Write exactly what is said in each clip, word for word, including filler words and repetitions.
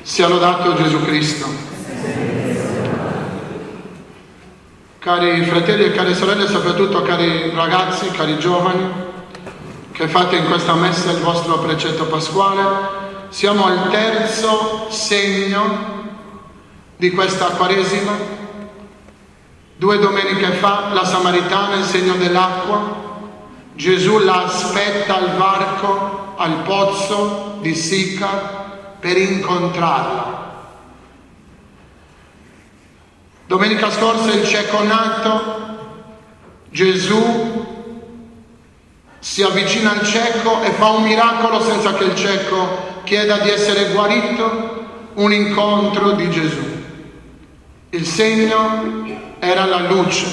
Sia lodato Gesù Cristo. Cari fratelli e care sorelle, soprattutto cari ragazzi, cari giovani, che fate in questa messa il vostro precetto pasquale, siamo al terzo segno di questa Quaresima. Due domeniche fa, la Samaritana, il segno dell'acqua. Gesù la aspetta al varco, al pozzo di Sicar, per incontrarla. Domenica scorsa il cieco nato, Gesù si avvicina al cieco e fa un miracolo senza che il cieco chieda di essere guarito, un incontro di Gesù. Il segno era la luce.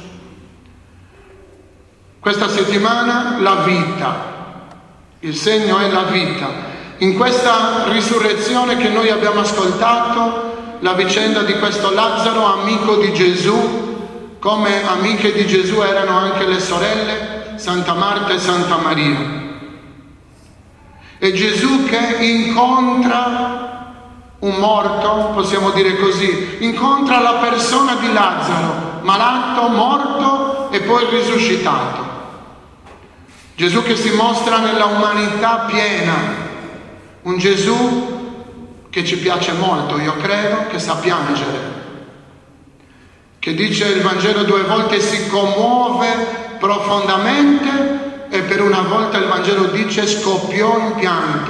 Questa settimana la vita, il segno è la vita. In questa risurrezione che noi abbiamo ascoltato, la vicenda di questo Lazzaro, amico di Gesù, come amiche di Gesù erano anche le sorelle Santa Marta e Santa Maria. E Gesù che incontra un morto, possiamo dire così, incontra la persona di Lazzaro, malato, morto e poi risuscitato. Gesù che si mostra nella umanità piena. Un Gesù che ci piace molto, io credo, che sa piangere, che dice il Vangelo due volte si commuove profondamente e per una volta il Vangelo dice scoppiò in pianto.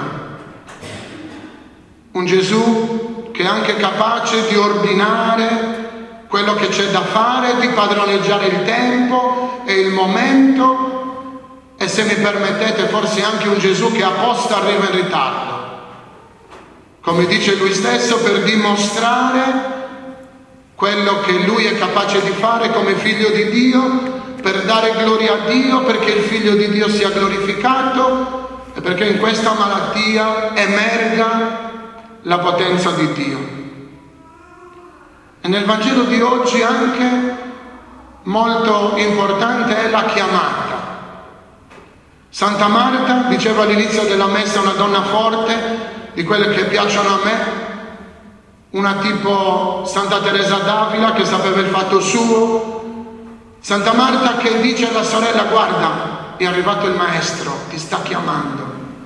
Un Gesù che è anche capace di ordinare quello che c'è da fare, di padroneggiare il tempo e il momento e, se mi permettete, forse anche un Gesù che apposta arriva in ritardo. Come dice lui stesso, per dimostrare quello che lui è capace di fare come figlio di Dio, per dare gloria a Dio, perché il figlio di Dio sia glorificato e perché in questa malattia emerga la potenza di Dio. E nel Vangelo di oggi anche molto importante è la chiamata. Santa Marta, diceva all'inizio della messa, una donna forte, di quelle che piacciono a me, una tipo Santa Teresa d'Avila che sapeva il fatto suo, Santa Marta che dice alla sorella: guarda, è arrivato il maestro, ti sta chiamando.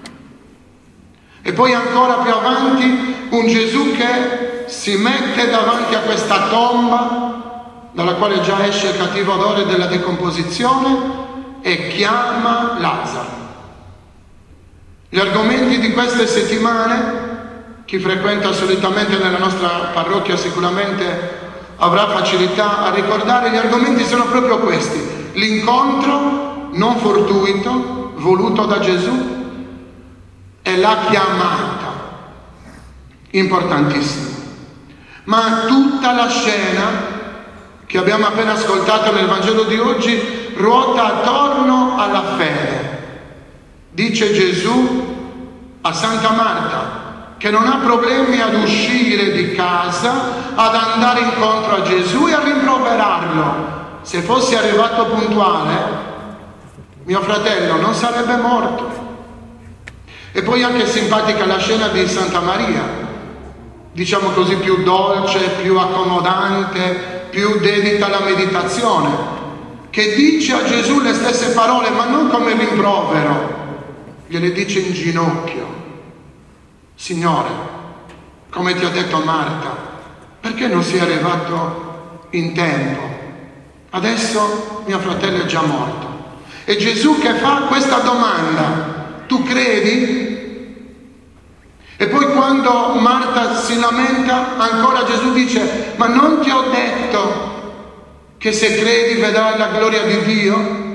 E poi ancora più avanti un Gesù che si mette davanti a questa tomba dalla quale già esce il cattivo odore della decomposizione e chiama Lazzaro. Gli argomenti di queste settimane, chi frequenta solitamente nella nostra parrocchia sicuramente avrà facilità a ricordare, gli argomenti sono proprio questi: l'incontro non fortuito, voluto da Gesù, e la chiamata, importantissimo. Ma tutta la scena che abbiamo appena ascoltato nel Vangelo di oggi ruota attorno alla fede. Dice Gesù a Santa Marta che non ha problemi ad uscire di casa, ad andare incontro a Gesù e a rimproverarlo. Se fosse arrivato puntuale, mio fratello non sarebbe morto. E poi anche simpatica la scena di Santa Maria, diciamo così, più dolce, più accomodante, più dedita alla meditazione, che dice a Gesù le stesse parole, ma non come rimprovero. Gliele dice in ginocchio: Signore, come ti ho detto Marta, perché non sei arrivato in tempo? Adesso mio fratello è già morto. E Gesù che fa questa domanda: tu credi? E poi quando Marta si lamenta, ancora Gesù dice: ma non ti ho detto che se credi vedrai la gloria di Dio?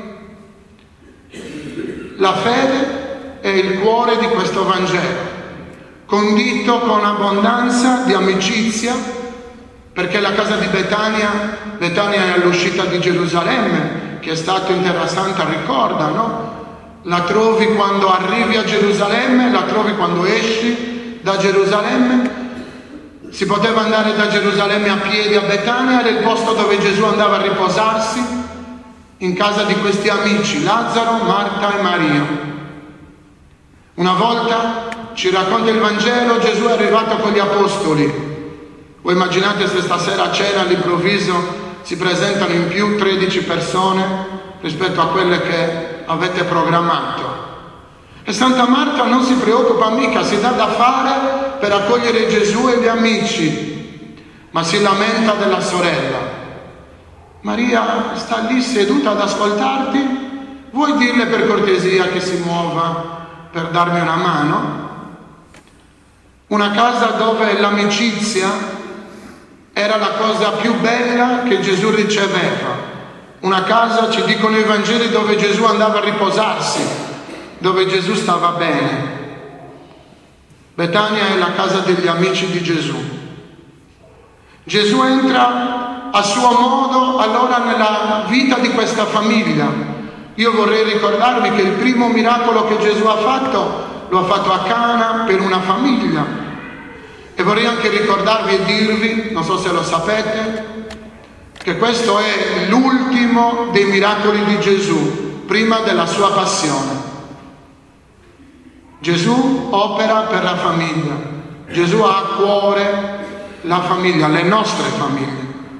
La fede è il cuore di questo Vangelo, condito con abbondanza di amicizia, perché la casa di Betania, Betania è all'uscita di Gerusalemme, che è stato in Terra Santa, ricorda, no? La trovi quando arrivi a Gerusalemme, la trovi quando esci da Gerusalemme. Si poteva andare da Gerusalemme a piedi a Betania, era il posto dove Gesù andava a riposarsi, in casa di questi amici, Lazzaro, Marta e Maria. Una volta ci racconta il Vangelo, Gesù è arrivato con gli apostoli. Voi immaginate se stasera a cena all'improvviso si presentano in più tredici persone rispetto a quelle che avete programmato. E Santa Marta non si preoccupa mica, si dà da fare per accogliere Gesù e gli amici, ma si lamenta della sorella. Maria sta lì seduta ad ascoltarti, vuoi dirle per cortesia che si muova per darmi una mano? Una casa dove l'amicizia era la cosa più bella che Gesù riceveva. Una casa, ci dicono i Vangeli, dove Gesù andava a riposarsi, dove Gesù stava bene. Betania è la casa degli amici di Gesù. Gesù entra a suo modo allora nella vita di questa famiglia. Io vorrei ricordarvi che il primo miracolo che Gesù ha fatto lo ha fatto a Cana per una famiglia. E vorrei anche ricordarvi e dirvi, non so se lo sapete, che questo è l'ultimo dei miracoli di Gesù prima della sua passione. Gesù opera per la famiglia, Gesù ha a cuore la famiglia, le nostre famiglie.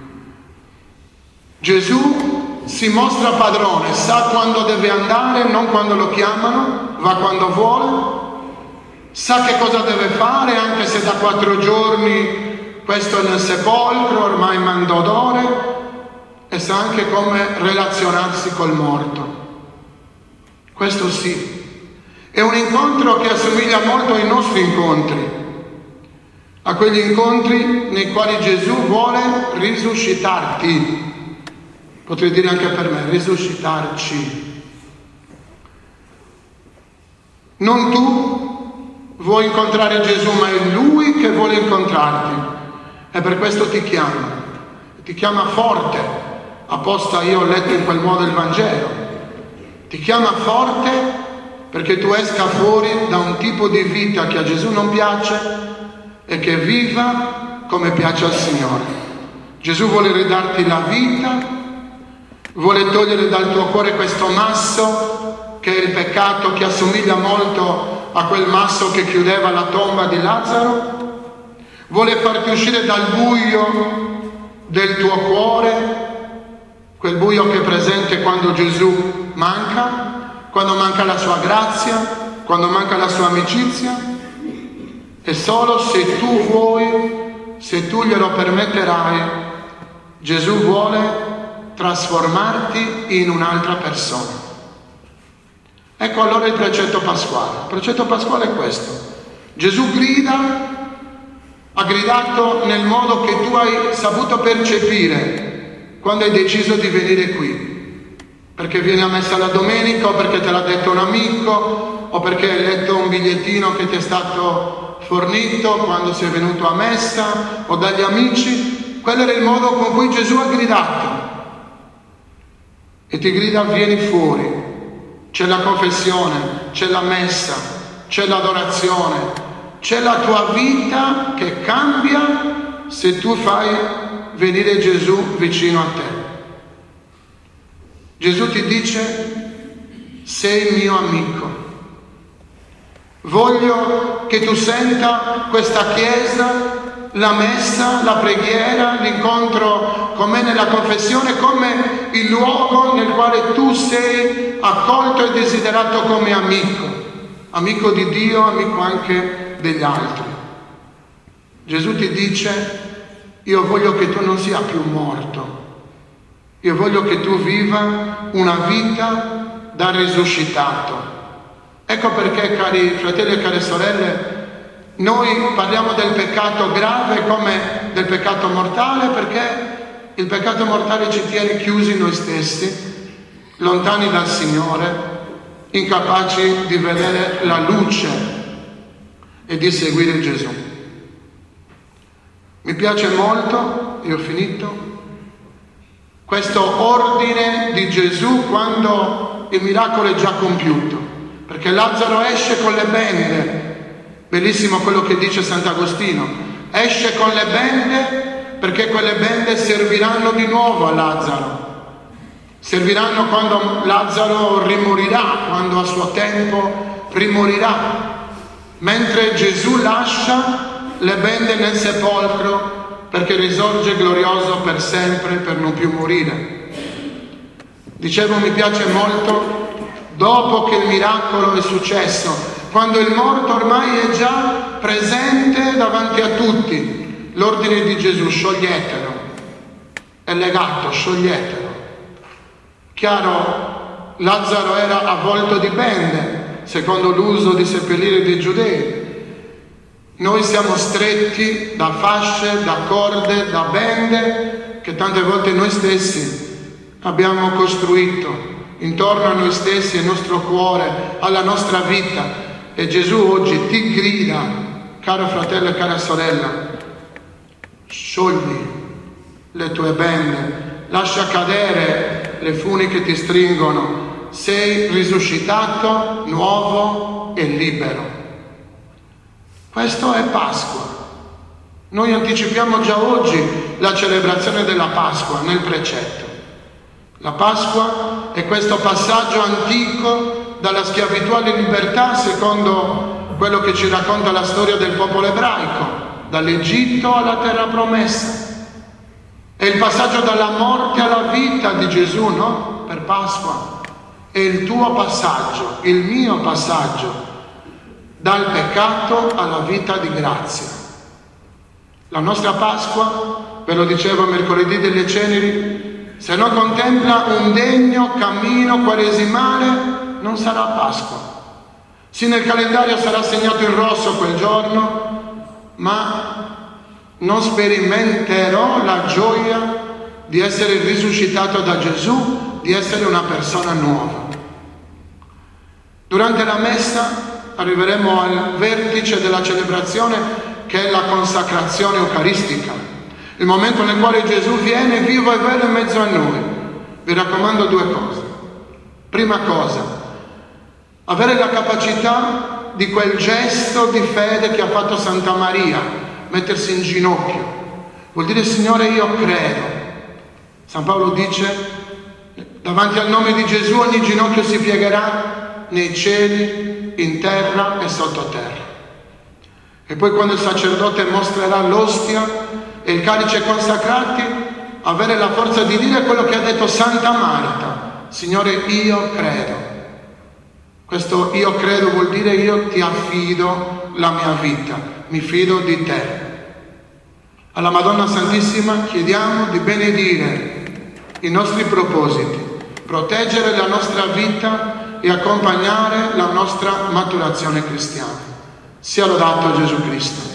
Gesù si mostra padrone, sa quando deve andare, non quando lo chiamano, va quando vuole, sa che cosa deve fare, anche se da quattro giorni questo è nel sepolcro, ormai mandodore, e sa anche come relazionarsi col morto. Questo sì. È un incontro che assomiglia molto ai nostri incontri, a quegli incontri nei quali Gesù vuole risuscitarti. Potrei dire anche per me, risuscitarci. Non tu vuoi incontrare Gesù, ma è Lui che vuole incontrarti. E per questo ti chiama. Ti chiama forte. Apposta io ho letto in quel modo il Vangelo. Ti chiama forte perché tu esca fuori da un tipo di vita che a Gesù non piace e che viva come piace al Signore. Gesù vuole ridarti la vita, vuole togliere dal tuo cuore questo masso che è il peccato, che assomiglia molto a quel masso che chiudeva la tomba di Lazzaro, vuole farti uscire dal buio del tuo cuore, quel buio che è presente quando Gesù manca, quando manca la sua grazia, quando manca la sua amicizia. E solo se tu vuoi, se tu glielo permetterai, Gesù vuole trasformarti in un'altra persona. Ecco allora il precetto pasquale. Il precetto pasquale è questo. Gesù grida, ha gridato nel modo che tu hai saputo percepire quando hai deciso di venire qui. Perché vieni a messa la domenica, o perché te l'ha detto un amico, o perché hai letto un bigliettino che ti è stato fornito quando sei venuto a messa, o dagli amici. Quello era il modo con cui Gesù ha gridato. E ti grida: vieni fuori. C'è la confessione, c'è la messa, c'è l'adorazione, c'è la tua vita che cambia se tu fai venire Gesù vicino a te. Gesù ti dice: sei mio amico. Voglio che tu senta questa chiesa, la messa, la preghiera, l'incontro con me nella confessione come il luogo nel quale tu sei accolto e desiderato come amico, amico di Dio, amico anche degli altri. Gesù ti dice: io voglio che tu non sia più morto, io voglio che tu viva una vita da risuscitato. Ecco perché, cari fratelli e care sorelle, noi parliamo del peccato grave come del peccato mortale, perché il peccato mortale ci tiene chiusi in noi stessi, lontani dal Signore, incapaci di vedere la luce e di seguire Gesù. Mi piace molto, io ho finito, questo ordine di Gesù quando il miracolo è già compiuto, perché Lazzaro esce con le bende. Bellissimo quello che dice Sant'Agostino: esce con le bende perché quelle bende serviranno di nuovo a Lazzaro, serviranno quando Lazzaro rimorirà, quando a suo tempo rimorirà. mentre Gesù lascia le bende nel sepolcro perché risorge glorioso per sempre, per non più morire. Dicevo, mi piace molto, dopo che il miracolo è successo, quando il morto ormai è già presente davanti a tutti, l'ordine di Gesù: scioglietelo, è legato, scioglietelo. Chiaro, Lazzaro era avvolto di bende, secondo l'uso di seppellire dei giudei. Noi siamo stretti da fasce, da corde, da bende che tante volte noi stessi abbiamo costruito intorno a noi stessi, al nostro cuore, alla nostra vita. E Gesù oggi ti grida, caro fratello e cara sorella: sciogli le tue bende, lascia cadere le funi che ti stringono, sei risuscitato, nuovo e libero. Questo è Pasqua. Noi anticipiamo già oggi la celebrazione della Pasqua nel precetto. La Pasqua è questo passaggio antico dalla schiavitù alla libertà, secondo quello che ci racconta la storia del popolo ebraico, dall'Egitto alla terra promessa. È il passaggio dalla morte alla vita di Gesù, no? Per Pasqua. È il tuo passaggio, il mio passaggio, dal peccato alla vita di grazia. La nostra Pasqua, ve lo dicevo mercoledì delle Ceneri, se non contempla un degno cammino quaresimale, non sarà Pasqua. Sì, nel calendario sarà segnato in rosso quel giorno, ma non sperimenterò la gioia di essere risuscitato da Gesù, di essere una persona nuova. Durante la messa arriveremo al vertice della celebrazione, che è la consacrazione eucaristica, il momento nel quale Gesù viene vivo e vero in mezzo a noi. Vi raccomando due cose. Prima cosa, avere la capacità di quel gesto di fede che ha fatto Santa Maria, mettersi in ginocchio. Vuol dire: Signore, io credo. San Paolo dice: davanti al nome di Gesù ogni ginocchio si piegherà, nei cieli, in terra e sottoterra. E poi, quando il sacerdote mostrerà l'ostia e il calice consacrati, avere la forza di dire quello che ha detto Santa Marta: Signore, io credo. Questo io credo vuol dire: io ti affido la mia vita, mi fido di te. Alla Madonna Santissima chiediamo di benedire i nostri propositi, proteggere la nostra vita e accompagnare la nostra maturazione cristiana. Sia lodato Gesù Cristo.